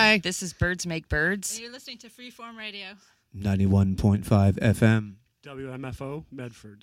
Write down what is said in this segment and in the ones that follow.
Hi. This is Birds Make Birds. And you're listening to Freeform Radio. 91.5 FM. WMFO, Medford.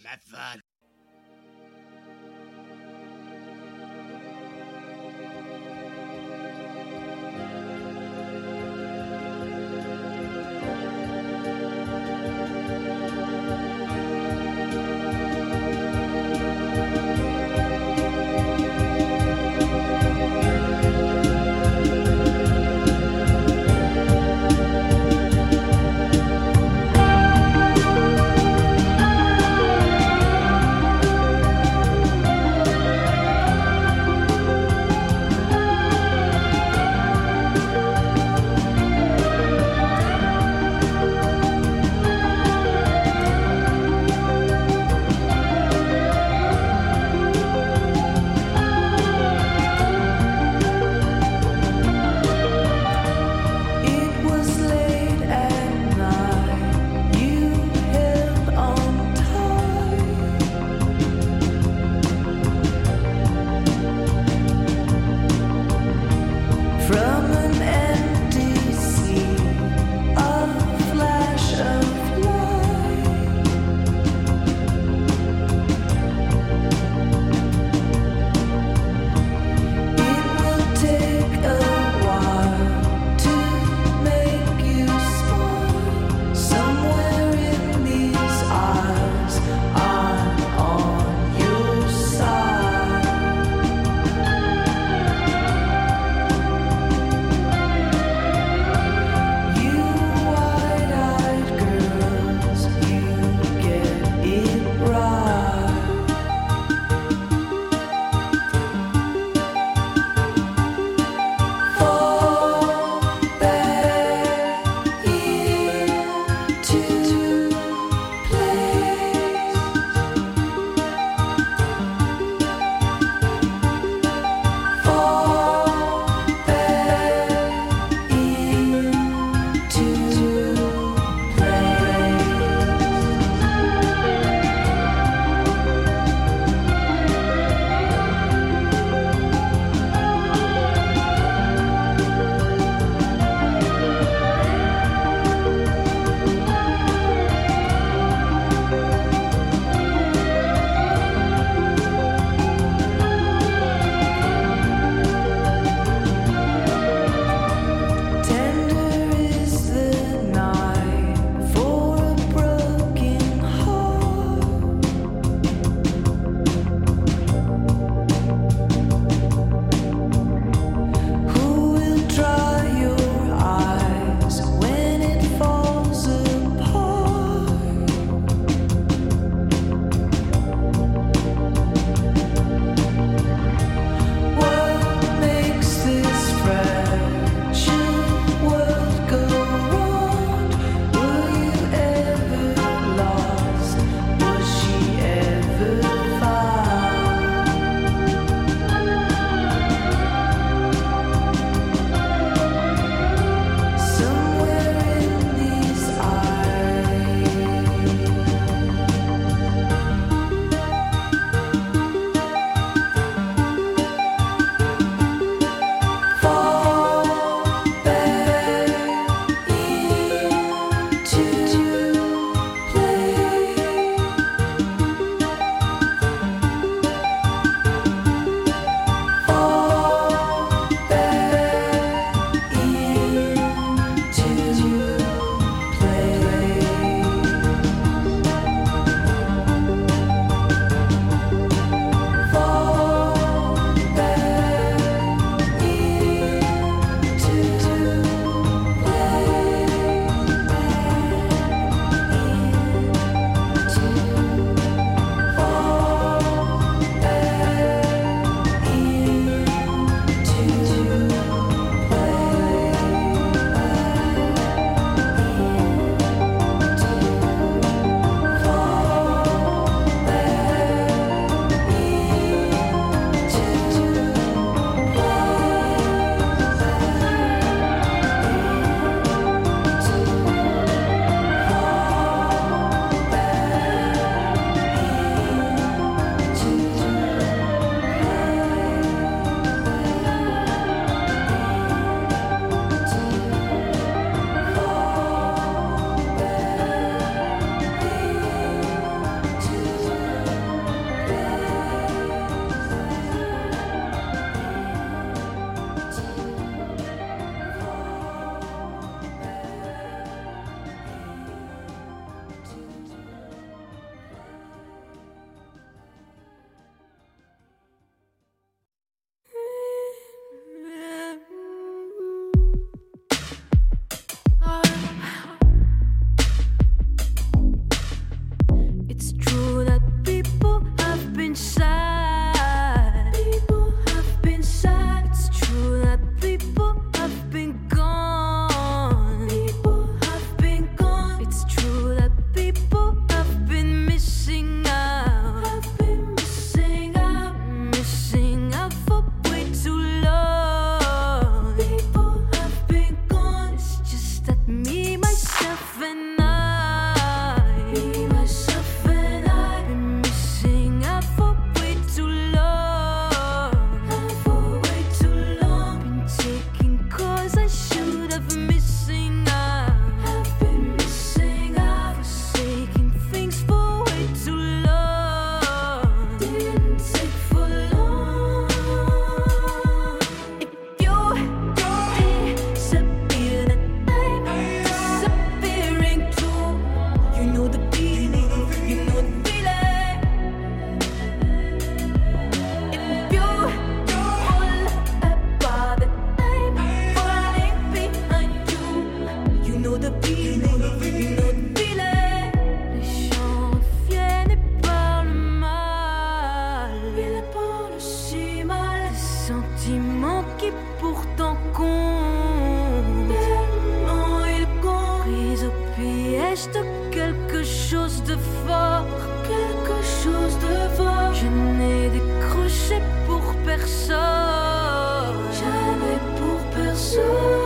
piège de quelque chose de fort, quelque chose de fort. Je n'ai décroché pour personne, jamais pour personne.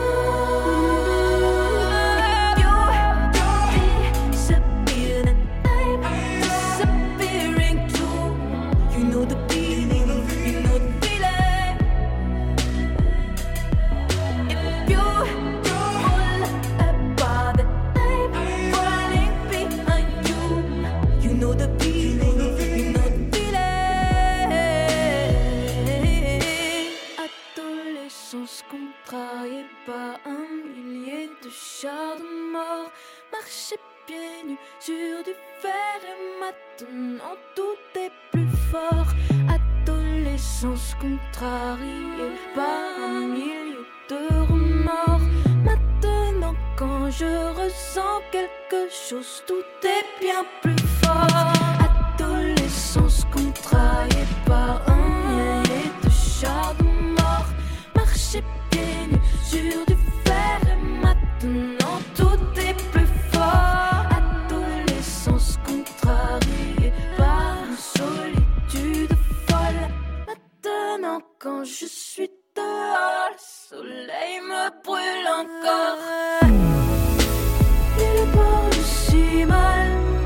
Contrarié par un millier de chars de mort, marcher pieds nus sur du fer et maintenant tout est plus fort. Adolescence contrariée par un millier de remords, maintenant quand je ressens quelque chose, tout est bien plus fort. Adolescence contrariée par un millier de chars de mort, marcher pieds nus sur du fer et maintenant tout est plus fort. Adolescence contrariée par une solitude folle, maintenant quand je suis dehors, le soleil me brûle encore. Il parle si mal,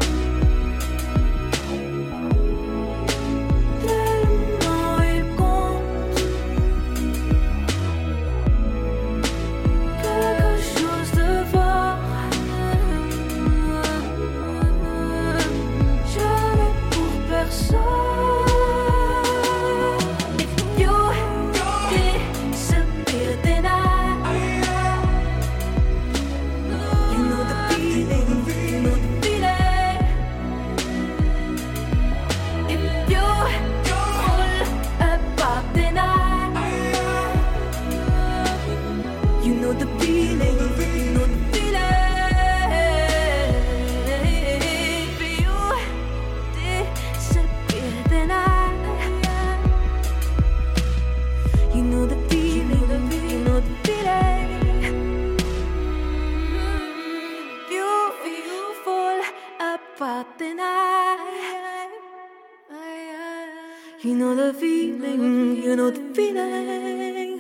you know the feeling, you know the feeling.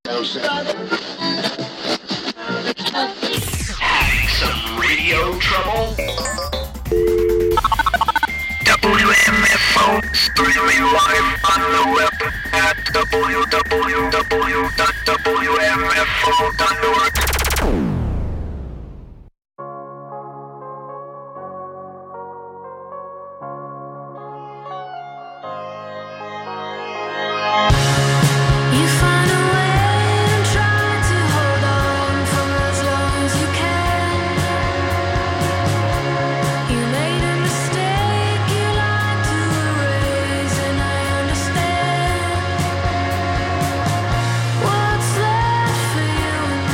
Having some radio trouble? WMFO streaming live on the web at www.wmfo.org. What's left for you and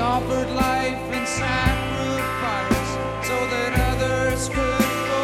offered life and sacrifice so that others could go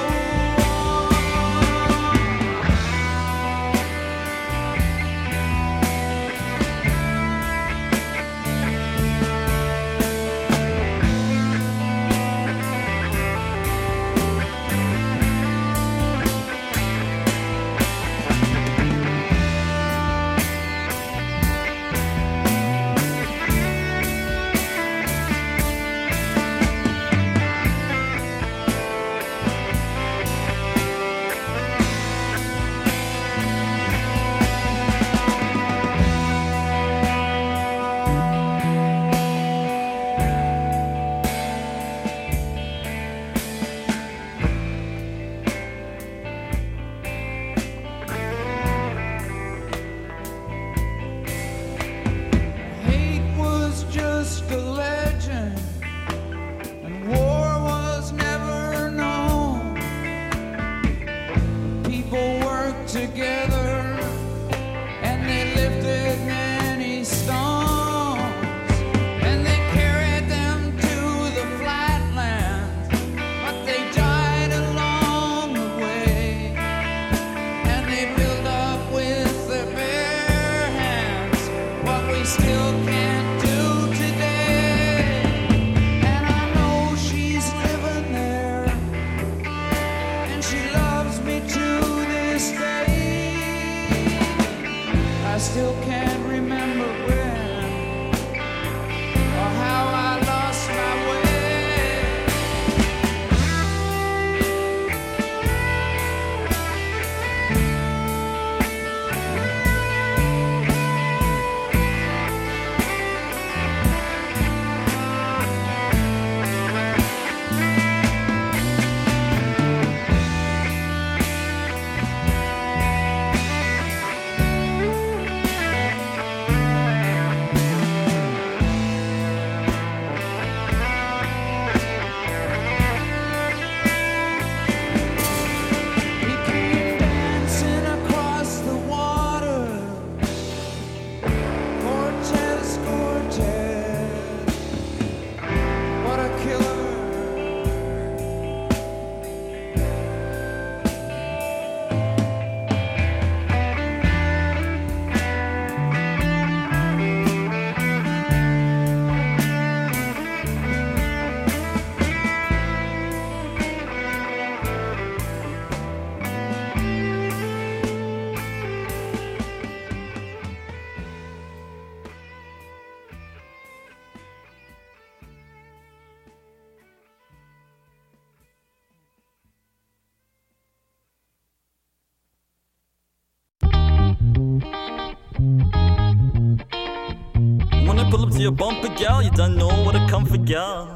your bumper, gal, you don't know what to come for, gal.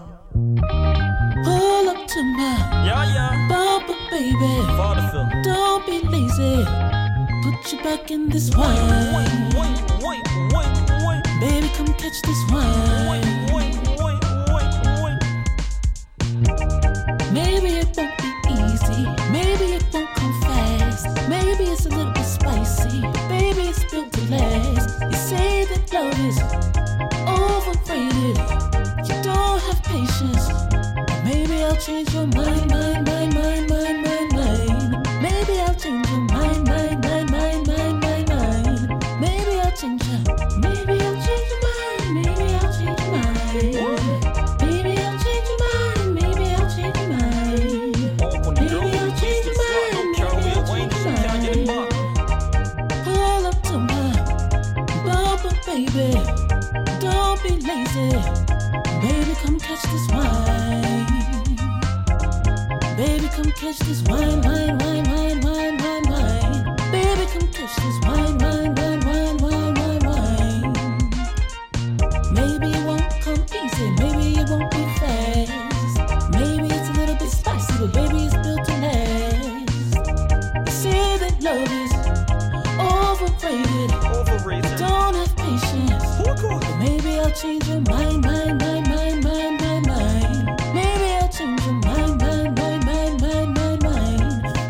Pull up to my bumper, baby. Fatherfield. Don't be lazy. Put you back in this wine. Baby, come catch this wine. Maybe it won't be easy. Maybe it won't come fast. Maybe it's a little bit spicy. Baby, it's built to last. You say that love is overrated. You don't have patience. Maybe I'll change your mind. Maybe I'll change your mind. Maybe I'll change your mind. Maybe I'll change your mind. Maybe I'll change your mind. Maybe I'll change your mind. Maybe I'll change your mind. Maybe I'll change your mind. Pull up to my bumper, baby. Don't be lazy. Baby, come catch this wine. Baby, come catch this wine. Baby, come catch this wine. Maybe it won't come easy. Maybe it won't be fast. Maybe it's a little bit spicy, but baby, it's built to last. You say that love is overrated. Don't have patience. But maybe I'll change your mind. Maybe I'll change your mind.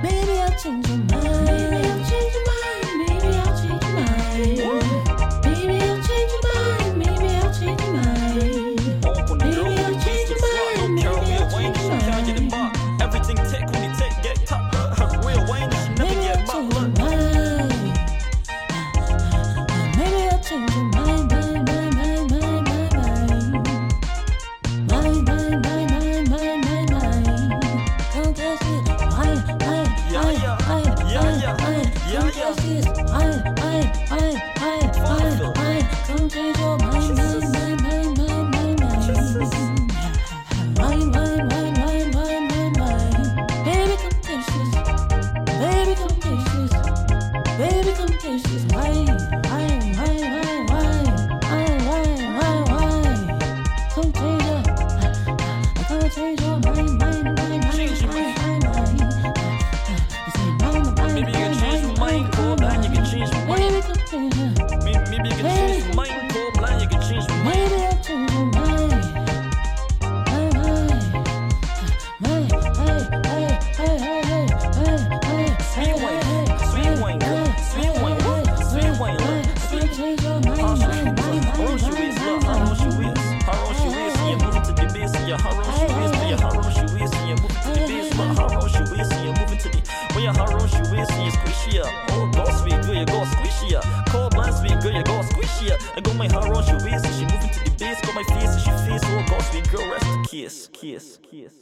biz, and your haro shoe is, and your haro shoe is, and you're moving to the biz, my haro shoe is, and you're moving to the, when your haro shoe is, and you're squishy up. Oh, go sweet, girl, you go squishy up. Cold blind sweet, girl, you go squishy up. I go my haro shoe is, and she moving to the biz, got my face, and she face, oh, go sweet, girl, rest the kiss, kiss, kiss.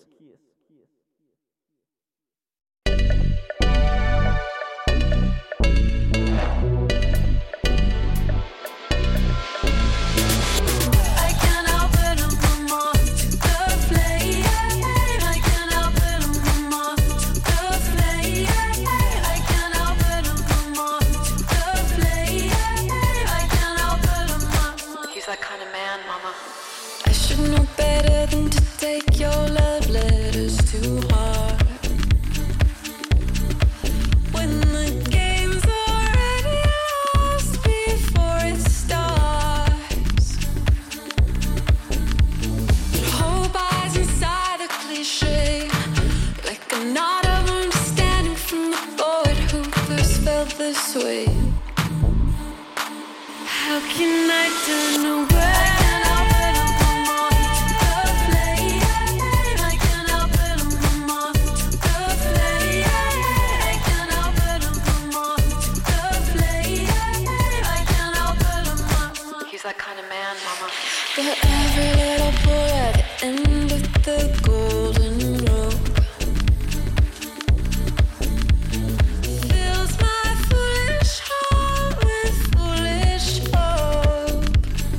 That kind of man, mama. I should know better than to take your love letters too hard. When the game's already lost before it starts. Hope eyes inside a cliche, like a knot of understanding from the poet who first felt this way. How can I turn away? He's that kind of man, mama. But every little boy at the end of the golden rope fills my foolish heart with foolish hope.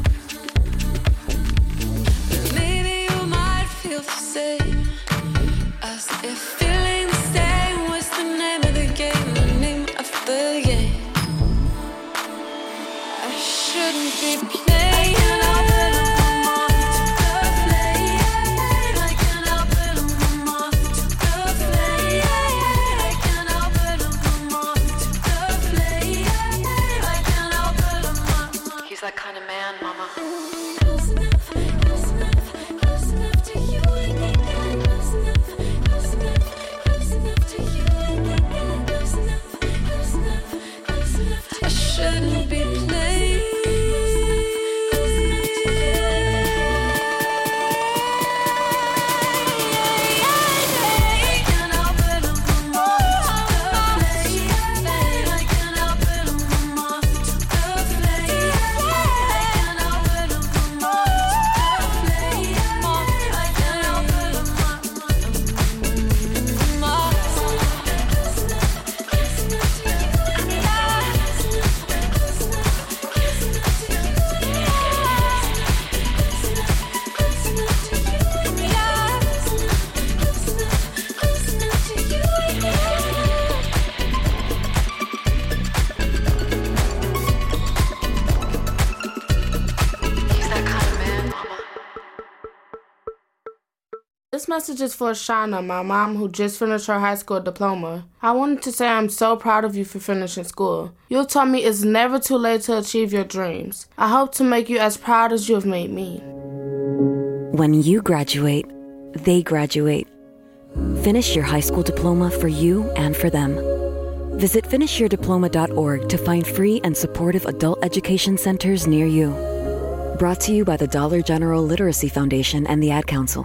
But maybe you might feel the same, as if feeling the same was the name of the game, the name of the game. I shouldn't be playing. He's that kind of man, mama. Close enough, close enough, close enough to you. Close enough, close enough, close enough to you. Close enough, close enough, close enough. I shouldn't be playing. This message is for Shauna, my mom, who just finished her high school diploma. I wanted to say I'm so proud of you for finishing school. You told me it's never too late to achieve your dreams. I hope to make you as proud as you have made me. When you graduate, they graduate. Finish your high school diploma for you and for them. Visit finishyourdiploma.org to find free and supportive adult education centers near you. Brought to you by the Dollar General Literacy Foundation and the Ad Council.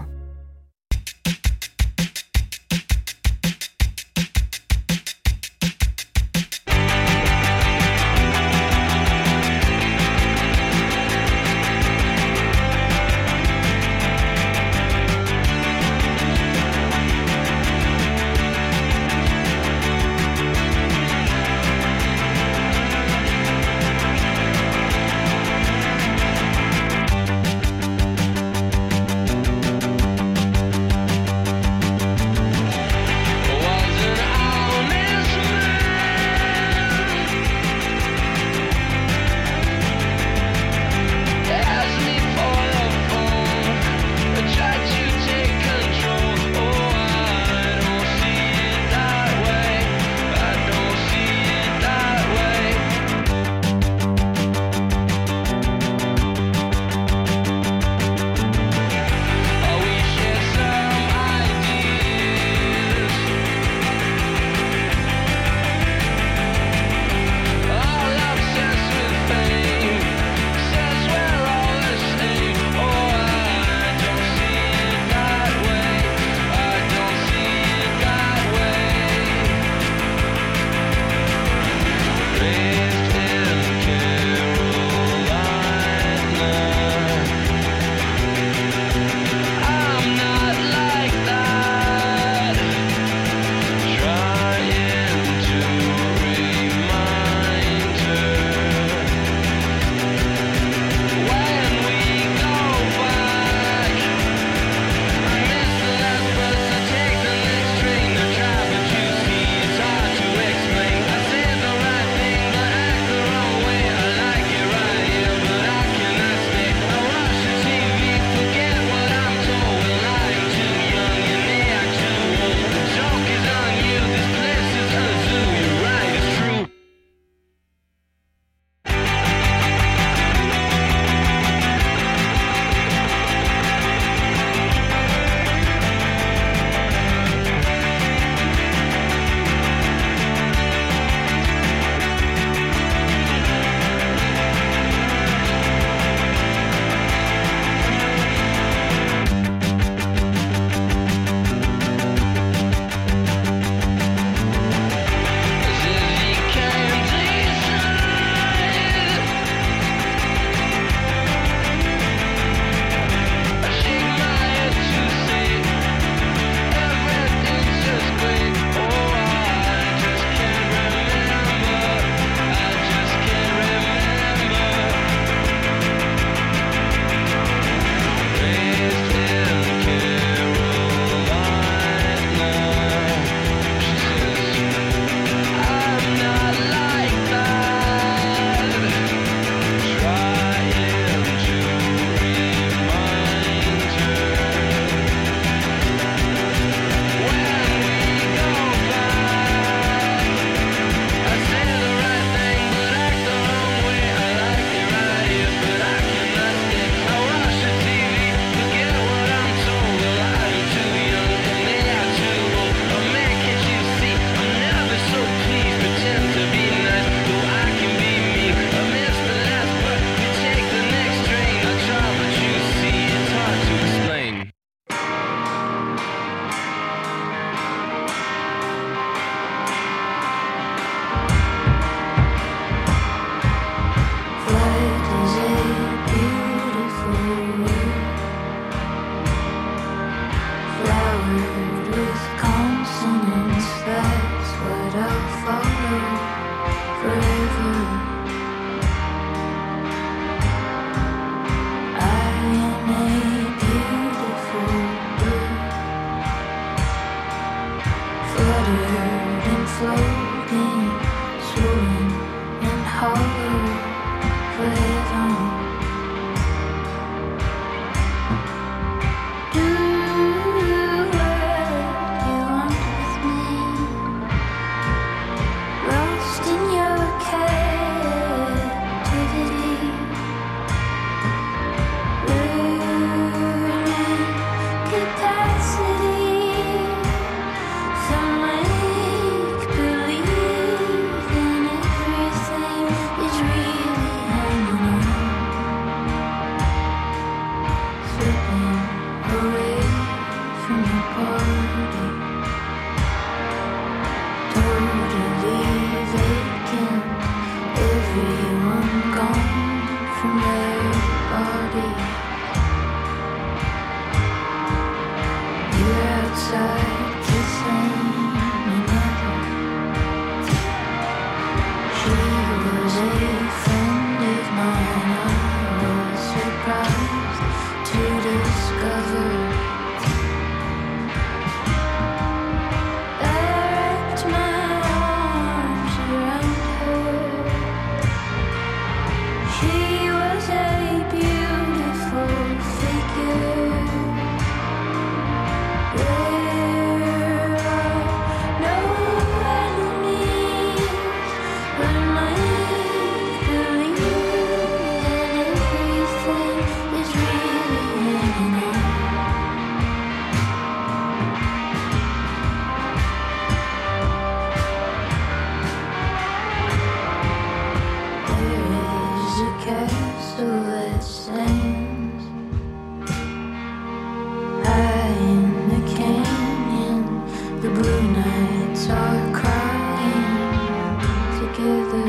start crying together.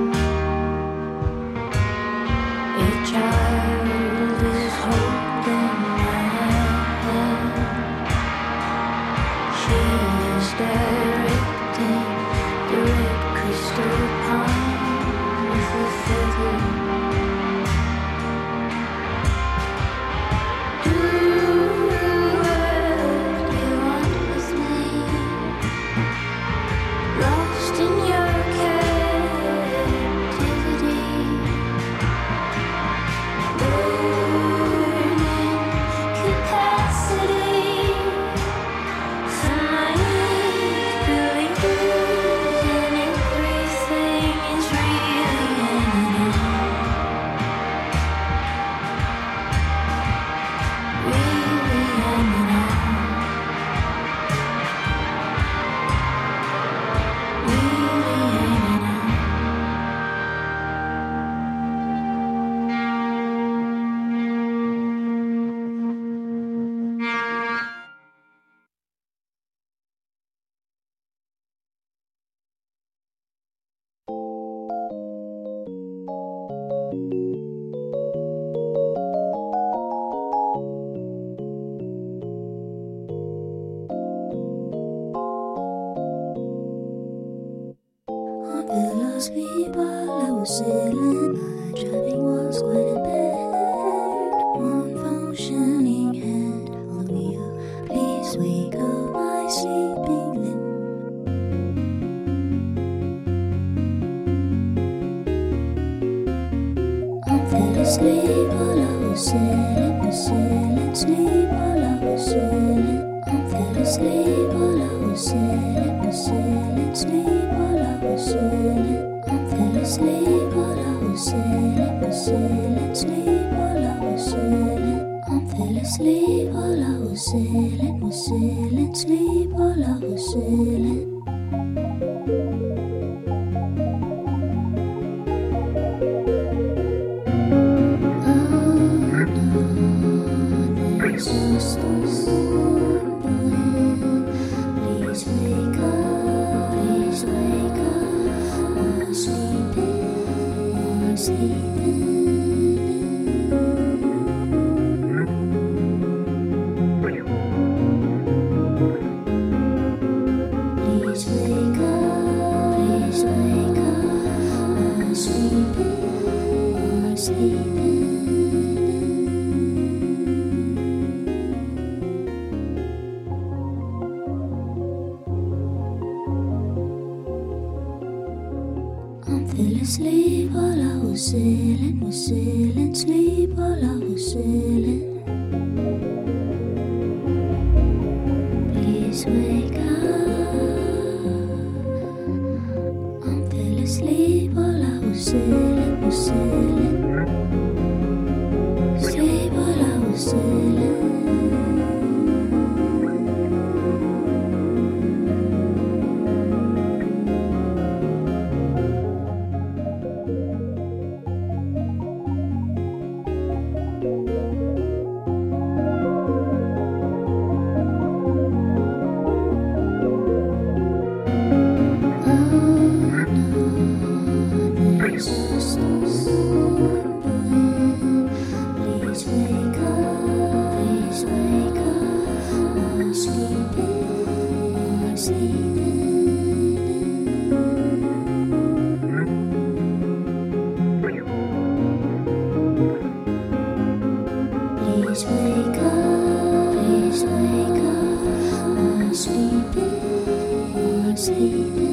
A child is holding my hand. She is directing the red crystal palm with a feather. Asleep while I was sailing, my driving was quite impaired. One functioning hand on the wheel, please wake up my sleeping limb. I fell asleep while I was sailing, sleep while I was sailing. I fell asleep while I was sailing, sleep while I was sailing. I fell asleep while I was sailing, sleep while I was sailing. I fell asleep while I was sailing, sleep while I was sailing. There's a storm brewing. Please wake up, please wake up. I'm sleeping. Please wake up, please wake up. I'm sleeping. I fell asleep while I was sailing, sleep while I was sailing. Please wake up. I fell asleep while I was sailing, sleep while I was sailing. There's a storm brewing. Please wake up, please wake up. I'm sleeping. Please wake up, please wake up. I'm sleeping.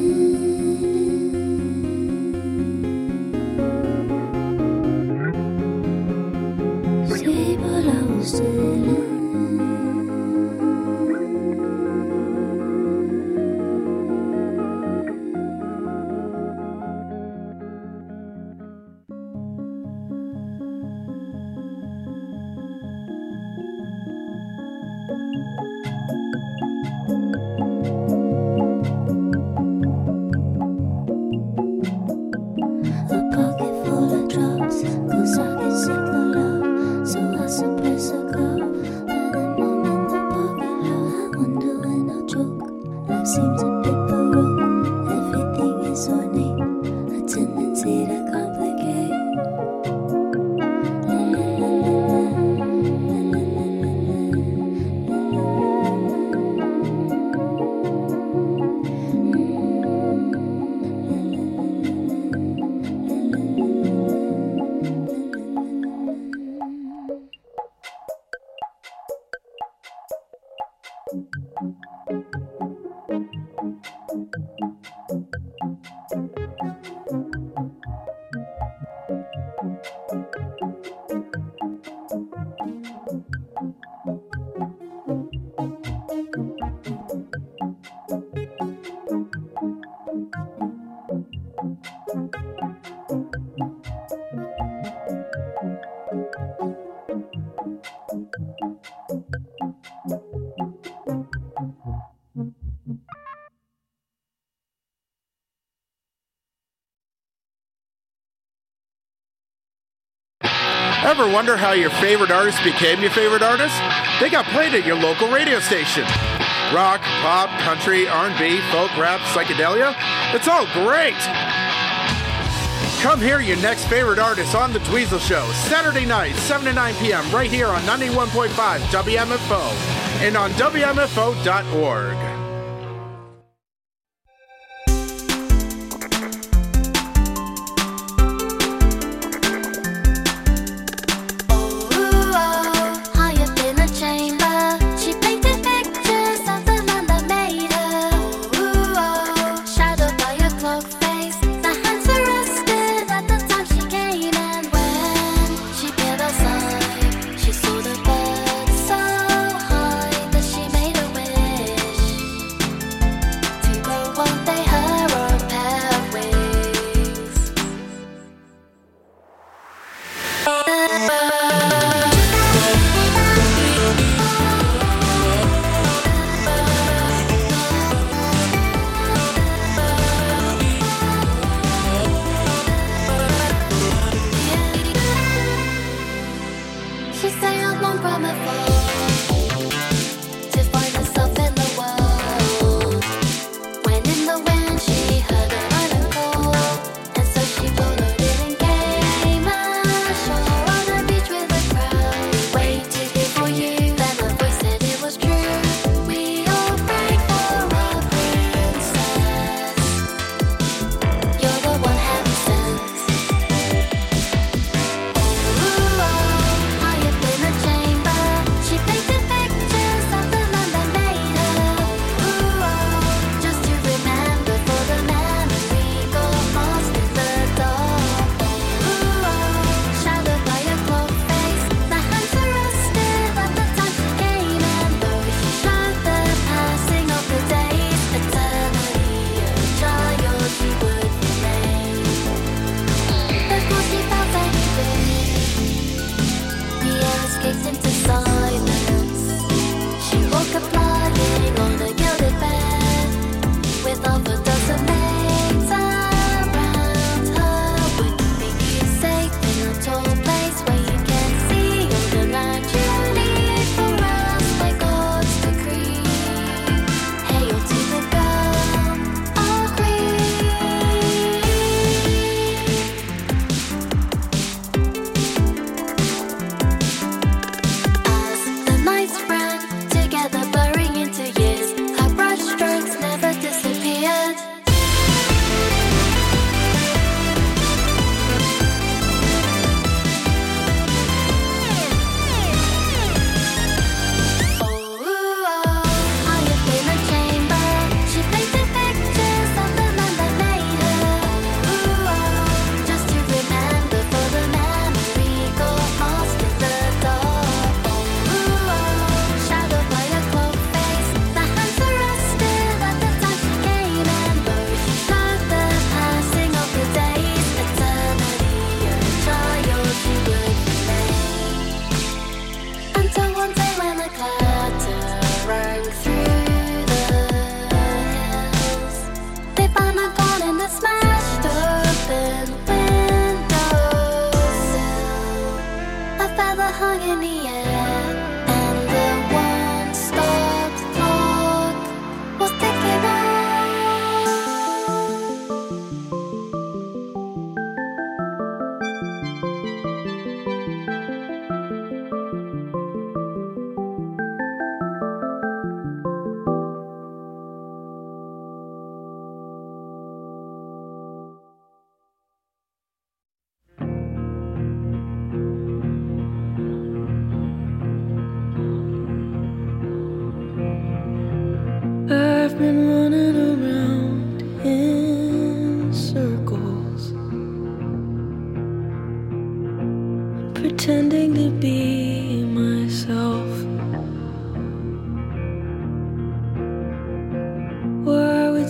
Sleep while I was sailing. Ever wonder how your favorite artist became your favorite artist? They got played at your local radio station. Rock, pop, country, R&B, folk, rap, psychedelia. It's all great. Come hear your next favorite artist on The Dweezil Show, Saturday night, 7 to 9 p.m. right here on 91.5 WMFO and on WMFO.org.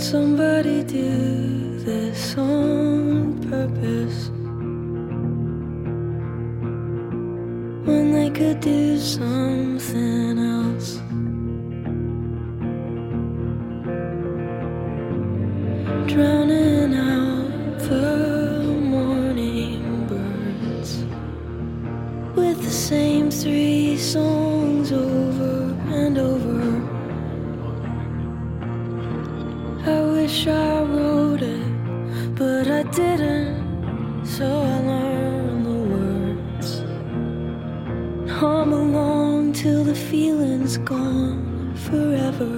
somebody do this on purpose when they could do something else? Drowning out the morning birds with the same 3 songs over and over. I wish I wrote it, but I didn't, so I learned the words. Hum along till the feeling's gone forever.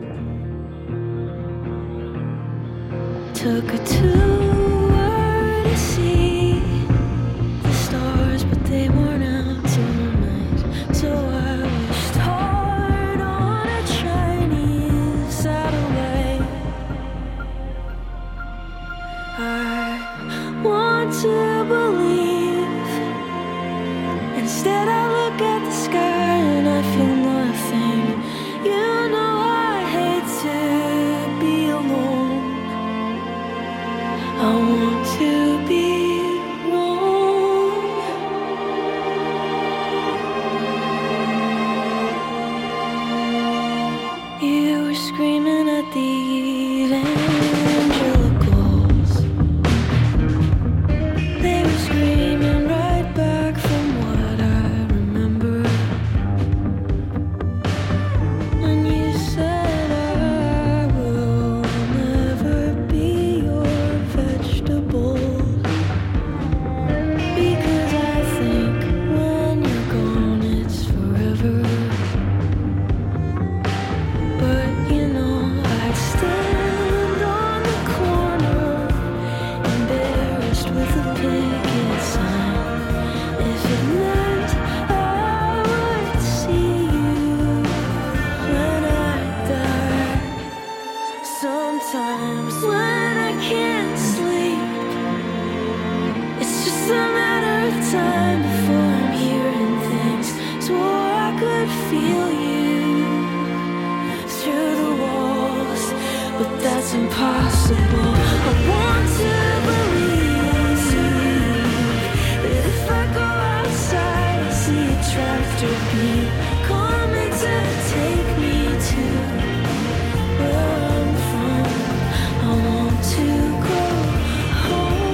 Took a tour to see the stars, but they weren't out tonight, so I wished hard on a Chinese satellite. I want to believe. Instead I look at the sky and I feel nothing. You know I hate to be alone. I want to be wrong. You were screaming at the evangelicals. They were screaming right back from what I remember. And you said I will never be your vegetable, because I think when you're gone it's forever. But you know I'd stand on the corner, embarrassed with a picket sign, if it meant I would see you when I die. Sometimes when I can't sleep, it's just a matter of time before I'm hearing things. Swore I could feel you through the walls, but that's impossible. I want to believe that if I go outside, I see a tractor beam coming to take me to where I'm from. I want to go home.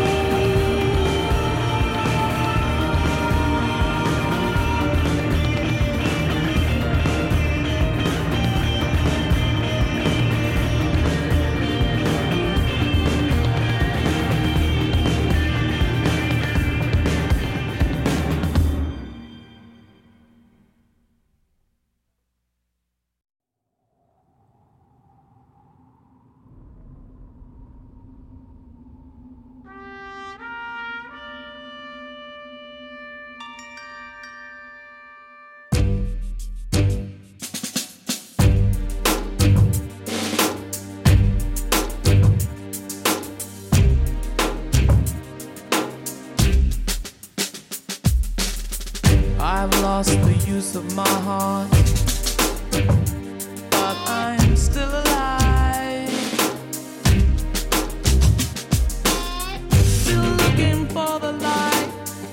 I've lost the use of my heart, but I'm still alive. Still looking for the light,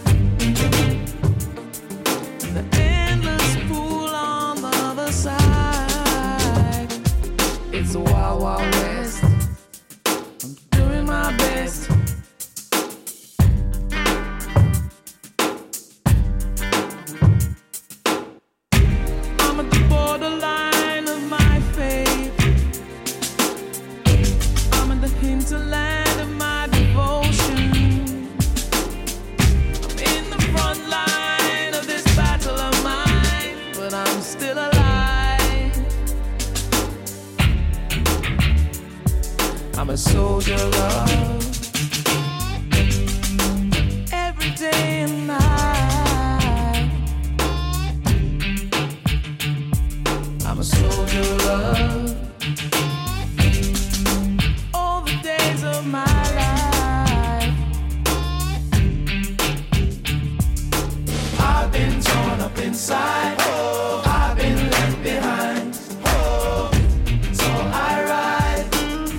the endless pool on the other side. It's a wild, wild west. I'm doing my best. I'm at the borderline of my fate. I'm in the hinterland of my devotion. I'm in the front line of this battle of mine, but I'm still alive. I'm a soldier of love, every day and night. I'm a soldier of love, all the days of my life. I've been torn up inside, I've been left behind. So I ride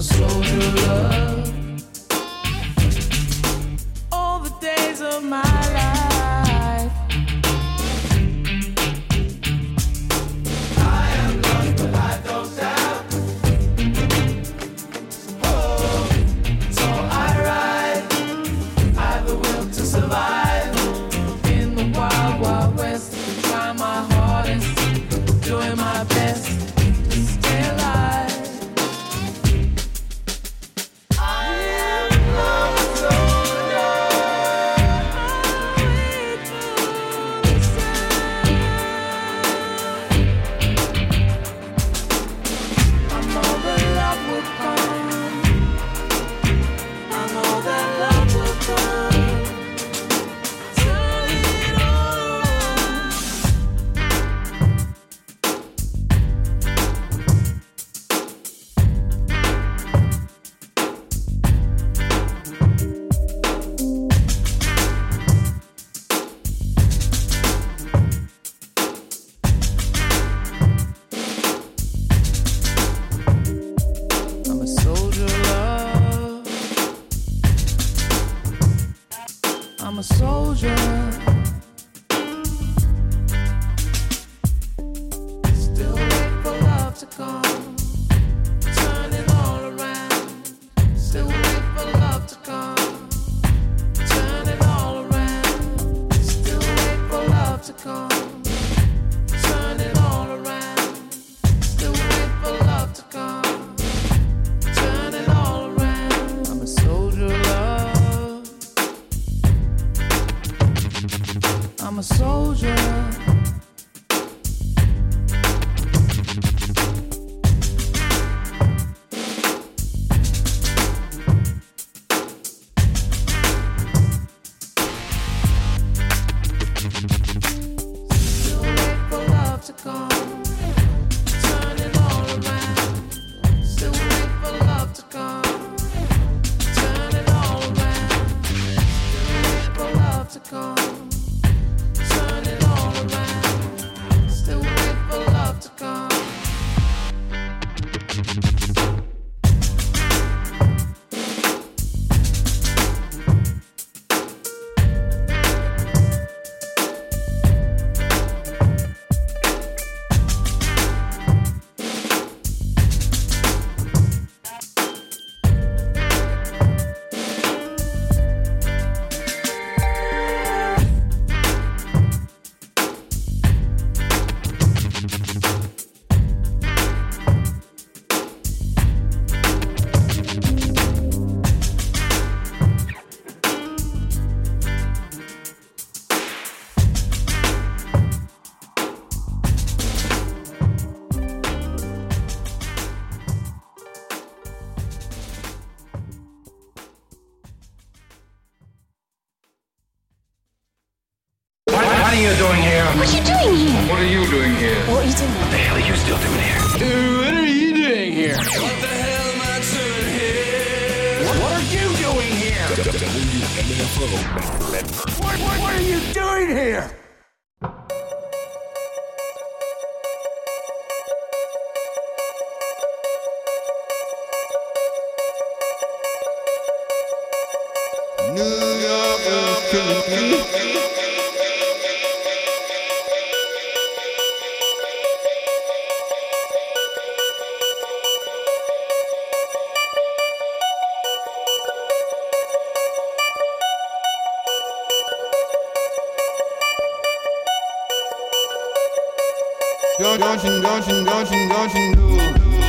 a soldier of love. All the days of my life, I am lost, but I don't doubt. Oh, so I ride, I've the will to survive in the wild, wild west. Try my hardest, doing my best to stay alive. I'm a soldier. Still wait for love to come, turn it all around. Still wait for love to come, turn it all around. Still wait for love to come, turn it all around. Still wait for love to come, turn it all around. I'm a soldier of love. I'm a soldier. Still wait for love to come, turn it all around. Still wait for love to come, turn it all around. Still wait for love to come, turn it all around. Still wait for love to come. What are you doing here? What are you doing here? What are you doing here? What are you doing? What the hell are you still doing here? What are you doing here? What the hell am I doing here? What are you doing here? What are you doing here? New York, don't you know?